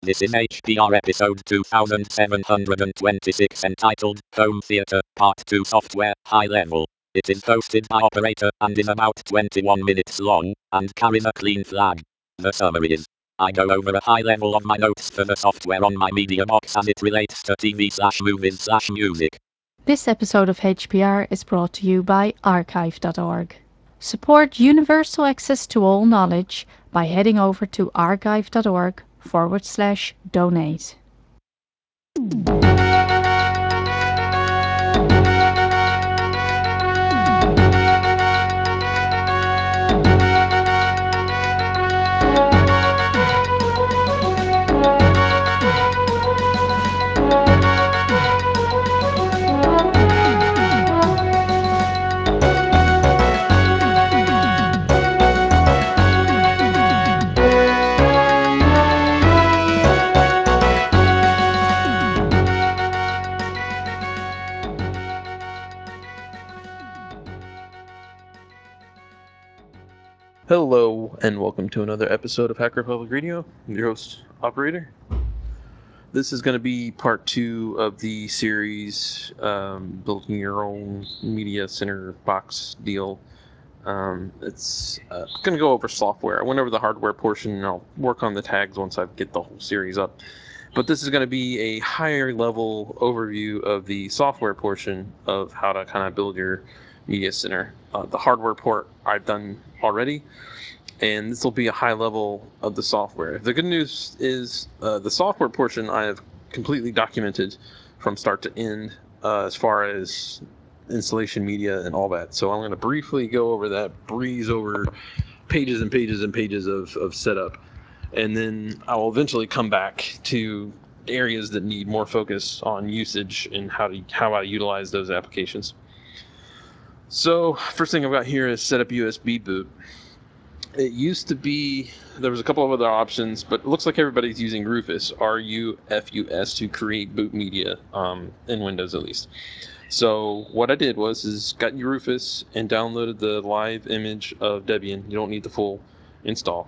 This is HPR episode 2726 entitled Home Theater Part 2 Software High Level. It is hosted by Operator and is about 21 minutes long and carries a clean flag. The summary is: I go over a high level of my notes for the software on my media box as it relates to TV/movies/music. This episode of HPR is brought to you by archive.org. Support universal access to all knowledge by heading over to archive.org/donate. Hello, and welcome to another episode of Hacker Public Radio. I'm your host, Operator. This is going to be part 2 of the series, building your own media center box deal. It's going to go over software. I went over the hardware portion, and I'll work on the tags once I get the whole series up. But this is going to be a higher level overview of the software portion of how to kind of build your media center. The hardware port I've done already, and this will be a high level of the software. The good news is the software portion I have completely documented from start to end as far as installation media and all that. So I'm going to briefly go over that, breeze over pages and pages and pages of setup. And then I will eventually come back to areas that need more focus on usage and how I utilize those applications. So first thing I've got here is set up USB boot. It used to be, there was a couple of other options, but it looks like everybody's using Rufus, RUFUS, to create boot media, in Windows at least. So what I did was got your Rufus and downloaded the live image of Debian. You don't need the full install.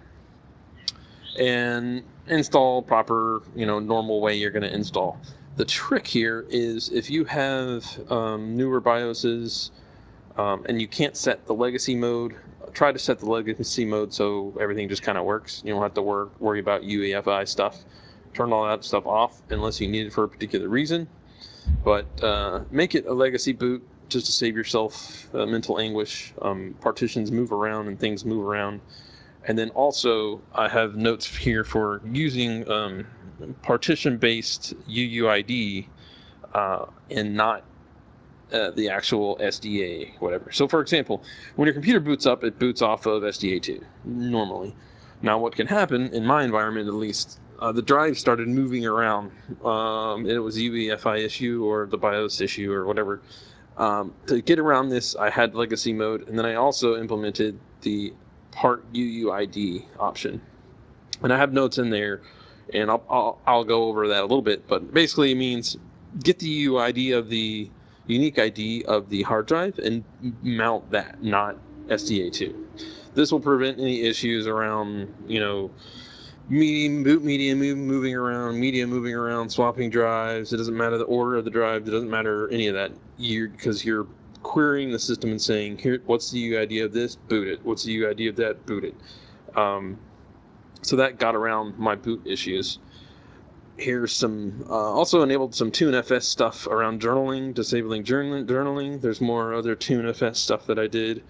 And install proper, normal way you're going to install. The trick here is if you have newer BIOSes and you can't set the legacy mode, try to set the legacy mode so everything just kind of works. You don't have to worry about UEFI stuff. Turn all that stuff off unless you need it for a particular reason. But make it a legacy boot just to save yourself mental anguish. Partitions move around and things move around. And then also, I have notes here for using partition-based UUID and not the actual SDA, whatever. So, for example, when your computer boots up, it boots off of SDA2, normally. Now, what can happen, in my environment at least, the drive started moving around. It was a UEFI issue or the BIOS issue or whatever. To get around this, I had legacy mode, and then I also implemented the part UUID option. And I have notes in there, and I'll go over that a little bit, but basically it means get the UUID of the unique ID of the hard drive and mount that, not SDA2. This will prevent any issues around, boot media moving around, swapping drives. It doesn't matter the order of the drive. It doesn't matter any of that. Because you're querying the system and saying, here, what's the UID of this? Boot it. What's the UID of that? Boot it. So that got around my boot issues. Here's some, also enabled some TuneFS stuff around journaling, disabling journaling. There's more other TuneFS stuff that I did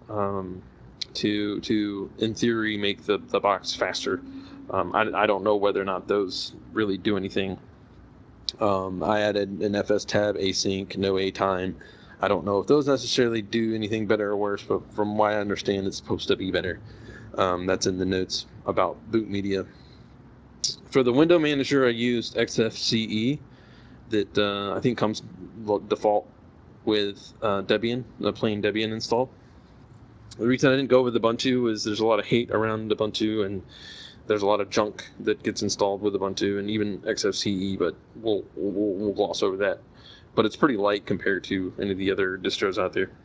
to in theory, make the box faster. I don't know whether or not those really do anything. I added an FS tab, async, no A time. I don't know if those necessarily do anything better or worse, but from what I understand, it's supposed to be better. That's in the notes about boot media. For the window manager, I used XFCE that I think comes default with Debian, the plain Debian installed. The reason I didn't go with Ubuntu is there's a lot of hate around Ubuntu, and there's a lot of junk that gets installed with Ubuntu and even XFCE, but we'll gloss over that. But it's pretty light compared to any of the other distros out there.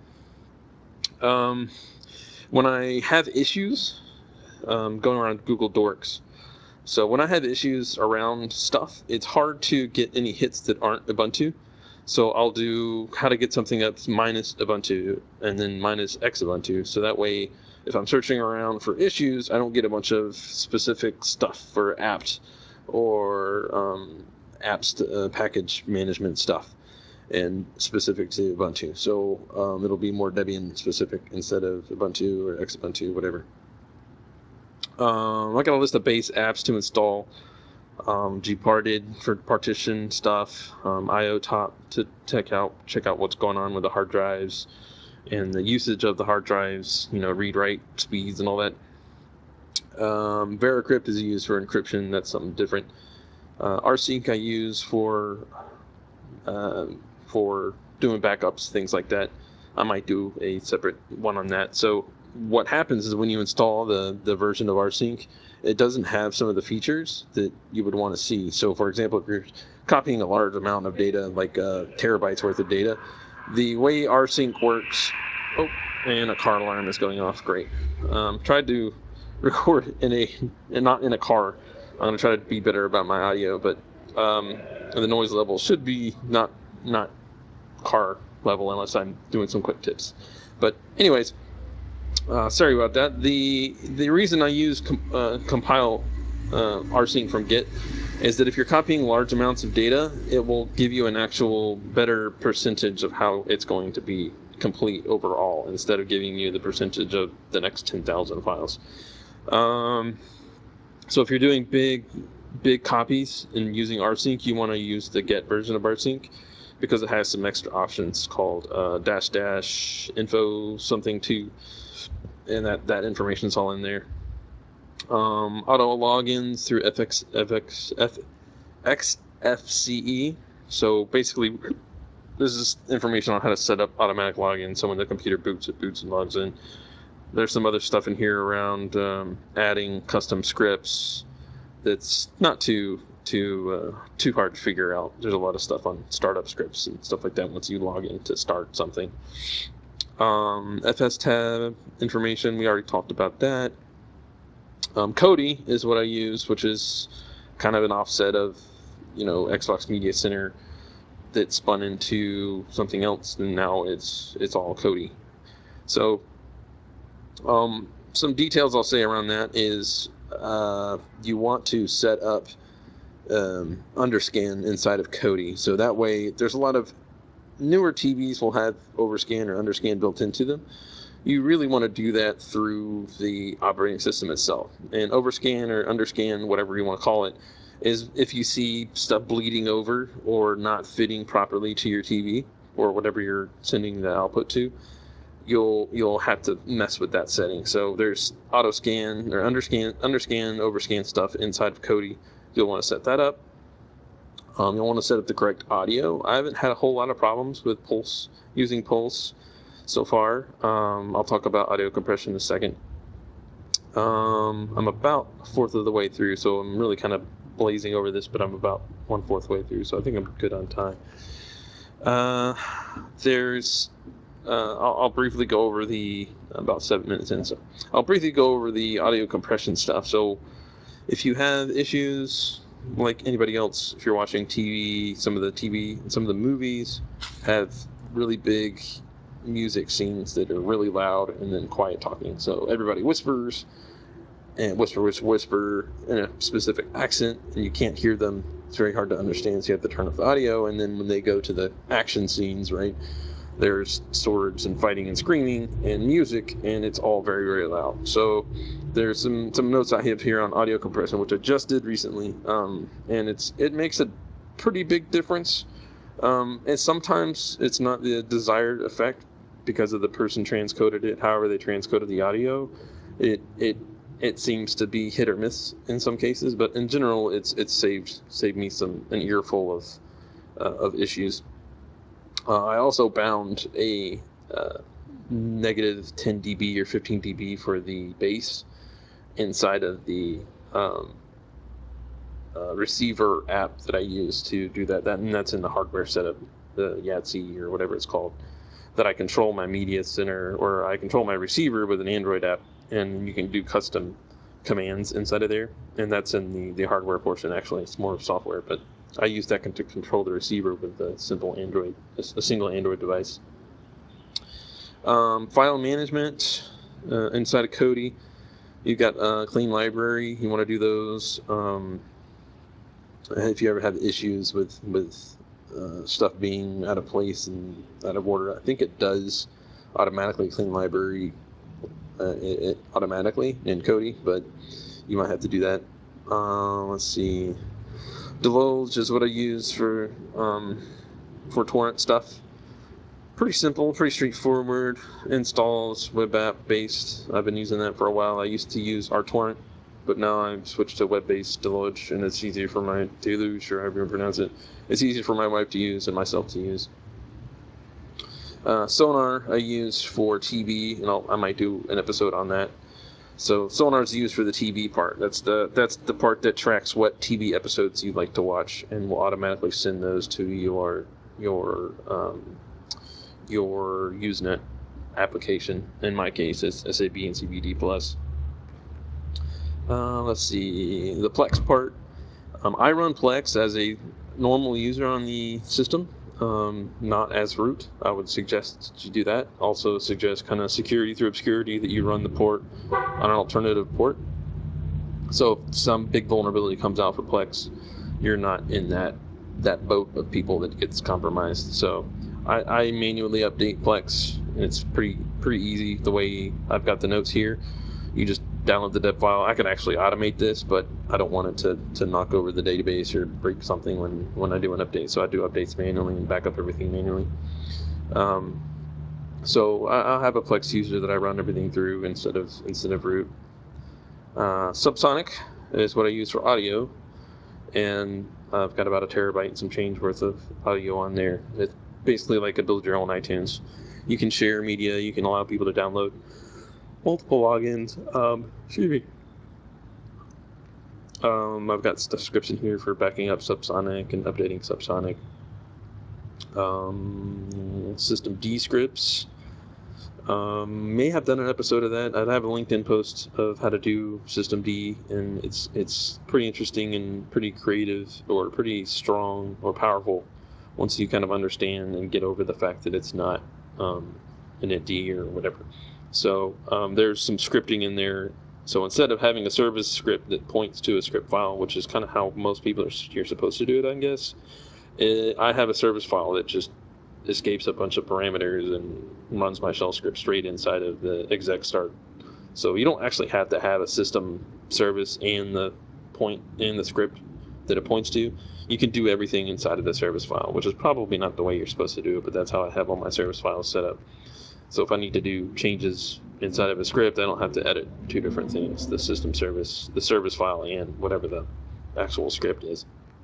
When I have issues going around Google Dorks, So when I have issues around stuff, it's hard to get any hits that aren't Ubuntu. So I'll do how to get something that's minus Ubuntu and then minus X Ubuntu. So that way, if I'm searching around for issues, I don't get a bunch of specific stuff for apt or apps package management stuff and specific to Ubuntu. So it'll be more Debian specific instead of Ubuntu or Xubuntu, whatever. I got a list of base apps to install. Gparted for partition stuff, IOTop to check out what's going on with the hard drives and the usage of the hard drives, read write speeds and all that. Veracrypt is used for encryption. That's something different. rsync I use for doing backups, things like that. I might do a separate one on that. So what happens is when you install the version of rsync, it doesn't have some of the features that you would want to see. So for example, if you're copying a large amount of data, like terabytes worth of data, the way rsync works, and a car alarm is going off, great. Tried to record not in a car. I'm going to try to be better about my audio, but the noise level should be not car level unless I'm doing some quick tips. But anyways, sorry about that. The reason I use compile rsync from Git is that if you're copying large amounts of data, it will give you an actual better percentage of how it's going to be complete overall, instead of giving you the percentage of the next 10,000 files. So if you're doing big copies and using rsync, you want to use the Get version of rsync, because it has some extra options called --info something too, and that information's all in there. Auto logins through XFCE. So basically, this is information on how to set up automatic login. So when the computer boots, it boots and logs in. There's some other stuff in here around adding custom scripts. That's not too hard to figure out. There's a lot of stuff on startup scripts and stuff like that once you log in to start something. FSTab information, we already talked about that. Kodi is what I use, which is kind of an offset of Xbox Media Center that spun into something else, and now it's all Kodi. So some details I'll say around that is you want to set up underscan inside of Kodi. So that way, there's a lot of newer TVs will have overscan or underscan built into them. You really want to do that through the operating system itself. And overscan or underscan, whatever you want to call it, is if you see stuff bleeding over or not fitting properly to your TV or whatever you're sending the output to, you'll have to mess with that setting. So there's auto scan or underscan, overscan stuff inside of Kodi. You'll want to set that up. You'll want to set up the correct audio. I haven't had a whole lot of problems with Pulse, using Pulse so far. I'll talk about audio compression in a second. I'm about a fourth of the way through, so I'm really kind of blazing over this, but I'm about 1/4 way through, so I think I'm good on time. I'll briefly go over about 7 minutes in, so I'll briefly go over the audio compression stuff. So if you have issues like anybody else, if you're watching TV, some of the movies have really big music scenes that are really loud and then quiet talking. So everybody whispers and whisper in a specific accent, and you can't hear them. It's very hard to understand, so you have to turn off the audio. And then when they go to the action scenes, right, there's swords and fighting and screaming and music, and it's all very, very loud. So there's some notes I have here on audio compression, which I just did recently, and it makes a pretty big difference. And sometimes it's not the desired effect because of the person transcoded it. However they transcoded the audio, it seems to be hit or miss in some cases, but in general, it's saved me an earful of issues. I also bound a negative 10 dB or 15 dB for the bass inside of the receiver app that I use to do that. And that's in the hardware setup, the Yahtzee or whatever it's called, that I control my media center, or I control my receiver with an Android app, and you can do custom commands inside of there, and that's in the hardware portion. Actually, it's more software, but I use that to control the receiver with a single Android device. File management inside of Kodi. You've got clean library. You want to do those. If you ever have issues with stuff being out of place and out of order, I think it does automatically clean library it automatically in Kodi, but you might have to do that. Let's see. Divulge is what I use for torrent stuff. Pretty simple, pretty straightforward. Installs web app based. I've been using that for a while. I used to use RTorrent, but now I've switched to web-based Divulge, and it's easier for my Deluge, or however you pronounce it. It's easier for my wife to use and myself to use. Sonar I use for TV, and I might do an episode on that. So Sonar is used for the TV part. That's the part that tracks what TV episodes you'd like to watch, and will automatically send those to your Usenet application. In my case, it's SAB and CBD Plus. Let's see, the Plex part. I run Plex as a normal user on the system, not as root. I would suggest you do that. Also suggest kind of security through obscurity, that you run the port on an alternative port. So if some big vulnerability comes out for Plex, you're not in that boat of people that gets compromised. So I manually update Plex, and it's pretty easy. The way I've got the notes here, you just download the deb file. I could actually automate this, but I don't want it to knock over the database or break something when I do an update. So I do updates manually and back up everything manually. So I'll have a Plex user that I run everything through instead of root. Subsonic is what I use for audio, and I've got about 1 terabyte and some change worth of audio on there. It's basically like a build your own iTunes. You can share media. You can allow people to download multiple logins. Excuse me. I've got the description here for backing up Subsonic and updating Subsonic. System D scripts. May have done an episode of that. I have a LinkedIn post of how to do System D, and it's pretty interesting and pretty creative, or pretty strong or powerful, once you kind of understand and get over the fact that it's not an init or whatever. So there's some scripting in there. So instead of having a service script that points to a script file, which is kind of how most people you're supposed to do it, I guess, I have a service file that just escapes a bunch of parameters and runs my shell script straight inside of the exec start. So you don't actually have to have a system service and the point in the script that it points to. You can do everything inside of the service file, which is probably not the way you're supposed to do it, but that's how I have all my service files set up. So if I need to do changes inside of a script, I don't have to edit two different things: the system service, the service file, and whatever the actual script is.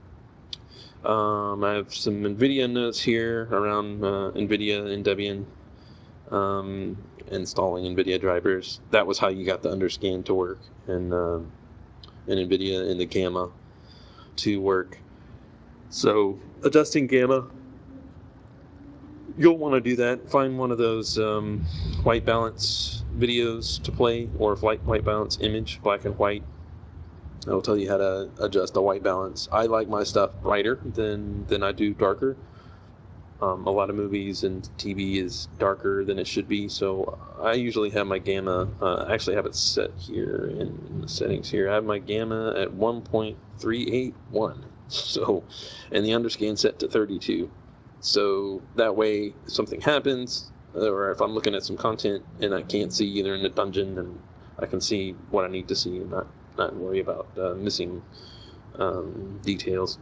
I have some NVIDIA notes here around NVIDIA and Debian, installing NVIDIA drivers. That was how you got the underscan to work, and NVIDIA and the Gamma to work. So adjusting Gamma, you'll want to do that. Find one of those white balance videos to play, or white balance image, black and white. It'll tell you how to adjust the white balance. I like my stuff brighter than I do darker. A lot of movies and TV is darker than it should be, so I usually have my Gamma, I actually have it set here in the settings here. I have my Gamma at 1.381, so, and the underscan set to 32. So that way, if something happens, or if I'm looking at some content and I can't see either in the dungeon, and I can see what I need to see and not worry about missing details.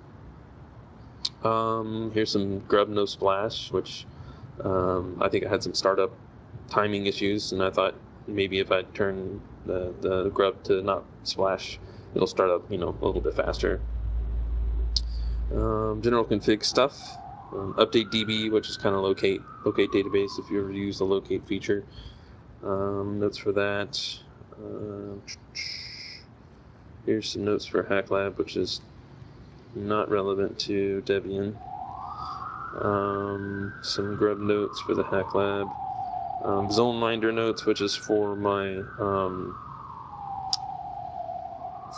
Here's some Grub No Splash, which I think I had some startup timing issues, and I thought maybe if I turn the Grub to not splash, it'll start up a little bit faster. General config stuff. Update DB, which is kind of locate database, if you ever use the locate feature. Notes for that. Here's some notes for HackLab, which is not relevant to Debian. Some Grub notes for the HackLab. ZoneMinder notes, which is for my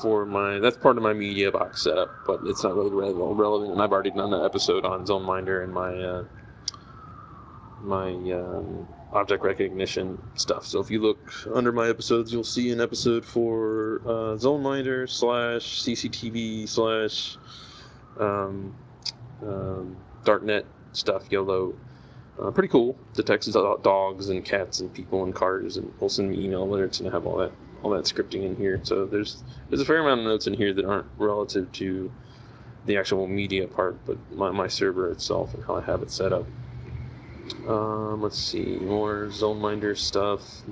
that's part of my media box setup, but it's not really relevant, and I've already done an episode on ZoneMinder and my object recognition stuff. So if you look under my episodes, you'll see an episode for ZoneMinder / CCTV / Darknet stuff, YOLO. Pretty cool. Detects dogs and cats and people and cars, and will send me email alerts and have all that scripting in here. So there's a fair amount of notes in here that aren't relative to the actual media part, but my server itself and how I have it set up. Let's see, more ZoneMinder stuff.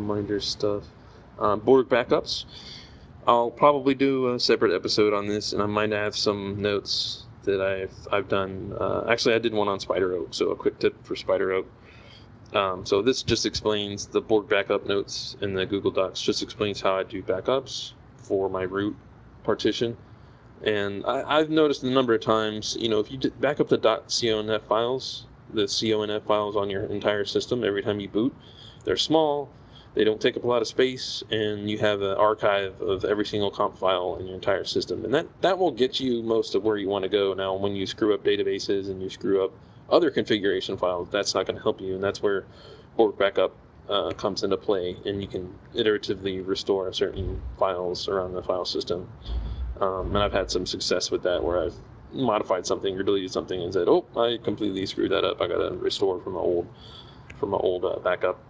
Borg backups. I'll probably do a separate episode on this, and I might have some notes that I've done. Actually, I did one on SpiderOak, so a quick tip for SpiderOak. So this just explains the Borg backup notes in the Google Docs. Just explains how I do backups for my root partition. And I've noticed a number of times, if you back up the .conf files, the conf files on your entire system every time you boot, they're small, they don't take up a lot of space, and you have an archive of every single comp file in your entire system. And that will get you most of where you want to go. Now, when you screw up databases and you screw up other configuration files, that's not going to help you, and that's where Borg backup comes into play, and you can iteratively restore certain files around the file system. And I've had some success with that, where I've modified something or deleted something and said, "Oh, I completely screwed that up. I got to restore from an old backup."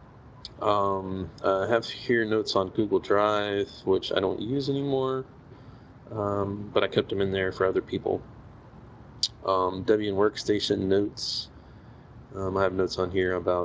I have here notes on Google Drive, which I don't use anymore, but I kept them in there for other people. Debian Workstation notes. I have notes on here about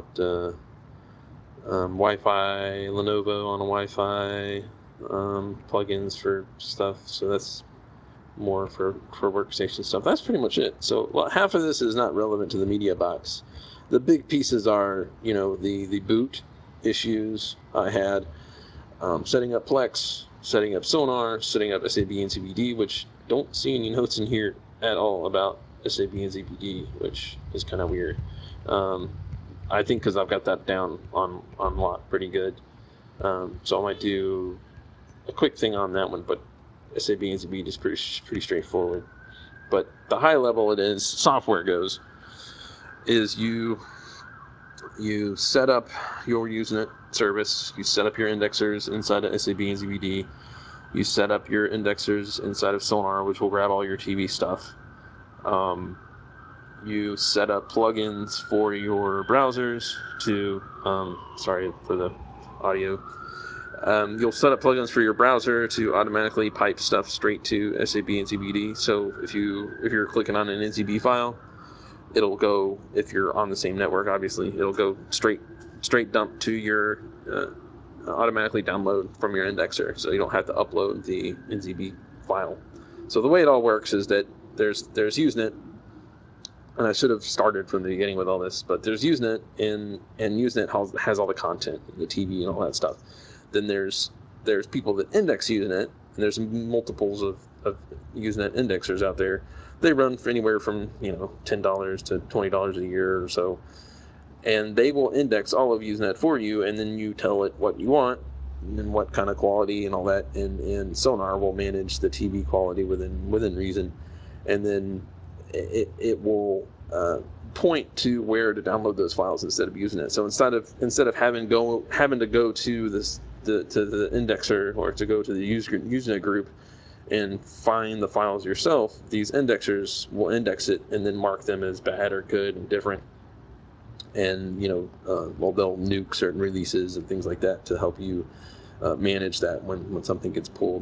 Wi-Fi, Lenovo on a Wi-Fi, plugins for stuff. So that's more for workstation stuff. That's pretty much it. So half of this is not relevant to the media box. The big pieces are, the boot issues I had, setting up Plex, setting up Sonar, setting up SAB and ZBD, which don't see any notes in here at all about SAB and ZBD, which is kind of weird. I think because I've got that down on lock pretty good. So I might do a quick thing on that one, but SAB and ZBD is pretty straightforward. But the high level it is, software goes, is you set up your Usenet service, you set up your indexers inside of SAB and ZBD, you set up your indexers inside of Sonar, which will grab all your TV stuff. You set up plugins for your browsers to, sorry for the audio. You'll set up plugins for your browser to automatically pipe stuff straight to SAB and ZBD. So if you're clicking on an NZB file, it'll go, if you're on the same network, obviously, it'll go straight dump to your automatically download from your indexer, so you don't have to upload the NZB file. So the way it all works is that there's Usenet, and I should have started from the beginning with all this, but there's Usenet, and Usenet has all the content, the TV and all that stuff. Then there's people that index Usenet, and there's multiples of Usenet indexers out there. They run for anywhere from $10 to $20 a year or so, and they will index all of Usenet for you, and then you tell it what you want and what kind of quality and all that, and Sonar will manage the TV quality within reason, and then it will point to where to download those files instead of Usenet. So instead of having to go to the indexer or to go to the Usenet group and find the files yourself, these indexers will index it and then mark them as bad or good and different. And they'll nuke certain releases and things like that to help you manage that when something gets pulled.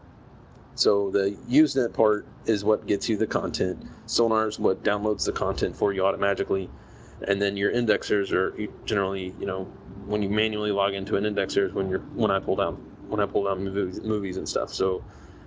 So the Usenet part is what gets you the content. Sonar is what downloads the content for you automatically, and then your indexers are generally, when you manually log into an indexer, when I pull down movies and stuff. So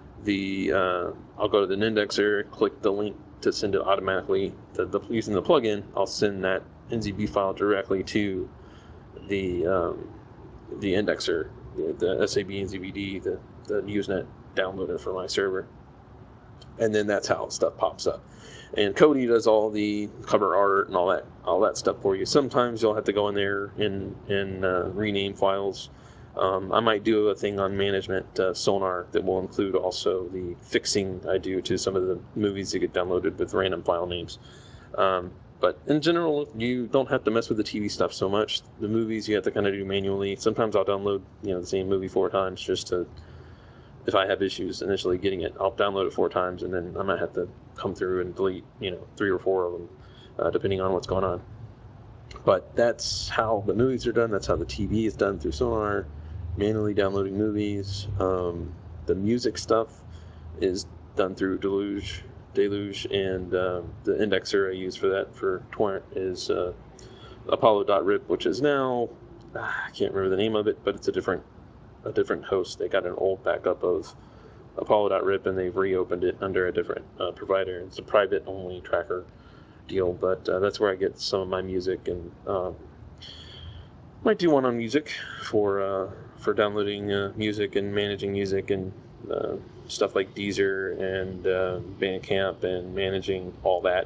I'll go to the indexer, click the link to send it automatically. Using the plugin, I'll send that NZB file directly to the indexer, the SAB and ZBD, the Usenet downloader for my server, and then that's how stuff pops up. And Kodi does all the cover art and all that stuff for you. Sometimes you'll have to go in there and rename files. I might do a thing on management Sonar that will include also the fixing I do to some of the movies that get downloaded with random file names. But in general, you don't have to mess with the TV stuff so much. The movies you have to kind of do manually. Sometimes I'll download the same movie 4 times just to, if I have issues initially getting it, I'll download it 4 times and then I might have to come through and delete 3 or 4 of them, depending on what's going on. But that's how the movies are done. That's how the TV is done through Sonar, manually downloading movies. The music stuff is done through Deluge, and the indexer I use for that for Torrent is Apollo.rip, which is now I can't remember the name of it, but it's a different host. They got an old backup of Apollo.rip and they've reopened it under a different provider. It's a private only tracker deal, but that's where I get some of my music, and might do one on music for downloading music and managing music and stuff like Deezer and Bandcamp and managing all that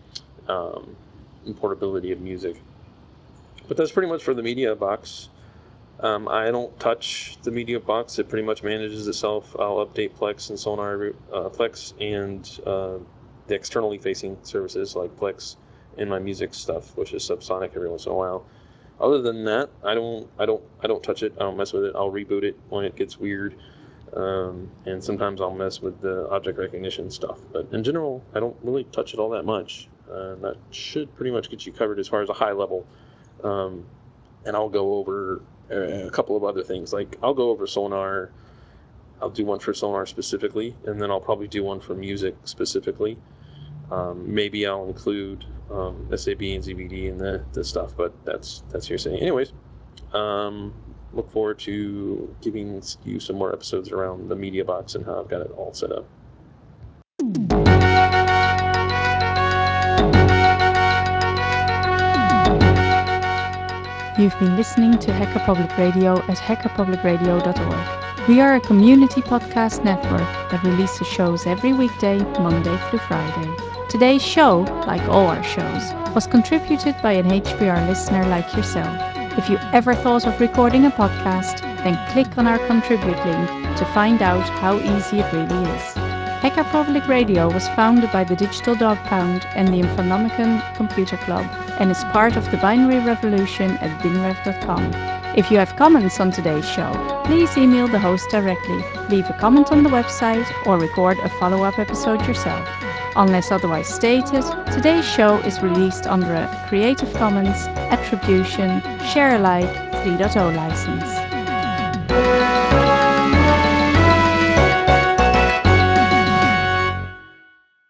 and portability of music. But that's pretty much for the media box. I don't touch the media box. It pretty much manages itself. I'll update Plex and Sonar, Plex and the externally facing services like Plex and my music stuff, which is Subsonic every once in a while. Other than that, I don't touch it. I don't mess with it. I'll reboot it when it gets weird, and sometimes I'll mess with the object recognition stuff. But in general, I don't really touch it all that much. That should pretty much get you covered as far as a high level. And I'll go over a couple of other things. Like I'll go over Sonar. I'll do one for Sonar specifically, and then I'll probably do one for music specifically. Maybe I'll include SAB and ZBD and the stuff, but that's hearsay. Anyways, look forward to giving you some more episodes around the media box and how I've got it all set up. You've been listening to Hacker Public Radio at hackerpublicradio.org. We are a community podcast network that releases shows every weekday, Monday through Friday. Today's show, like all our shows, was contributed by an HPR listener like yourself. If you ever thought of recording a podcast, then click on our contribute link to find out how easy it really is. Hacker Public Radio was founded by the Digital Dog Pound and the Infonomicon Computer Club and is part of the binary revolution at binrev.com. If you have comments on today's show, please email the host directly, leave a comment on the website, or record a follow-up episode yourself. Unless otherwise stated, today's show is released under a Creative Commons Attribution Share Alike 3.0 license.